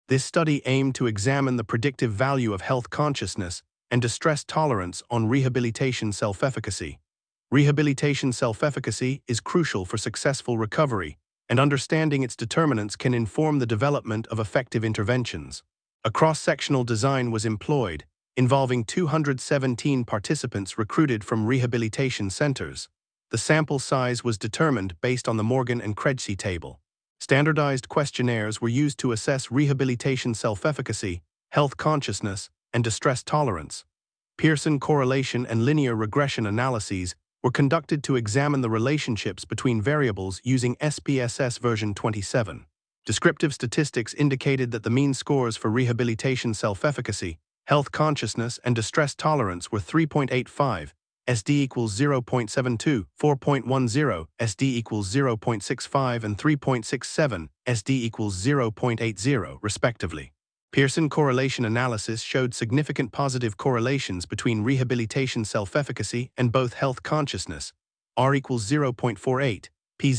This study aimed to examine the predictive value of health consciousness and distress tolerance on rehabilitation self-efficacy. Rehabilitation self-efficacy is crucial for successful recovery, and understanding its determinants can inform the development of effective interventions. A cross-sectional design was employed, involving 217 participants recruited from rehabilitation centers. The sample size was determined based on the Morgan and Kregsi table. Standardized questionnaires were used to assess rehabilitation self-efficacy, health consciousness, and distress tolerance. Pearson correlation and linear regression analyses were conducted to examine the relationships between variables using SPSS version 27. Descriptive statistics indicated that the mean scores for rehabilitation self-efficacy, health consciousness, and distress tolerance were 3.85, SD equals 0.72, 4.10, SD equals 0.65, and 3.67, SD equals 0.80, respectively. Pearson correlation analysis showed significant positive correlations between rehabilitation self-efficacy and both health consciousness, R equals 0.48, P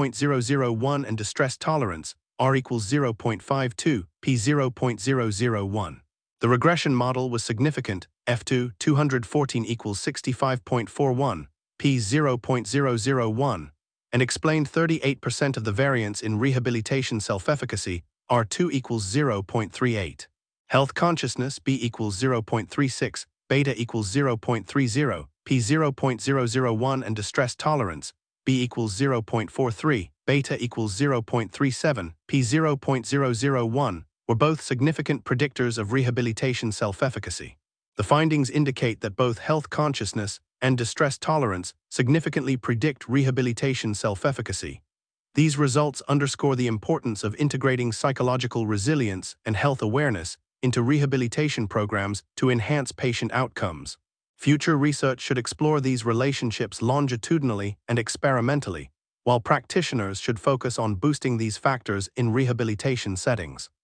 0.001, and distress tolerance, R equals 0.52, P 0.001. The regression model was significant, F2 214 equals 65.41, P 0.001, and explained 38% of the variance in rehabilitation self-efficacy, R2 equals 0.38. Health consciousness, B equals 0.36, beta equals 0.30, P 0.001, and distress tolerance, B equals 0.43, beta equals 0.37, P 0.001, were both significant predictors of rehabilitation self-efficacy. The findings indicate that both health consciousness and distress tolerance significantly predict rehabilitation self-efficacy. These results underscore the importance of integrating psychological resilience and health awareness into rehabilitation programs to enhance patient outcomes. Future research should explore these relationships longitudinally and experimentally, while practitioners should focus on boosting these factors in rehabilitation settings.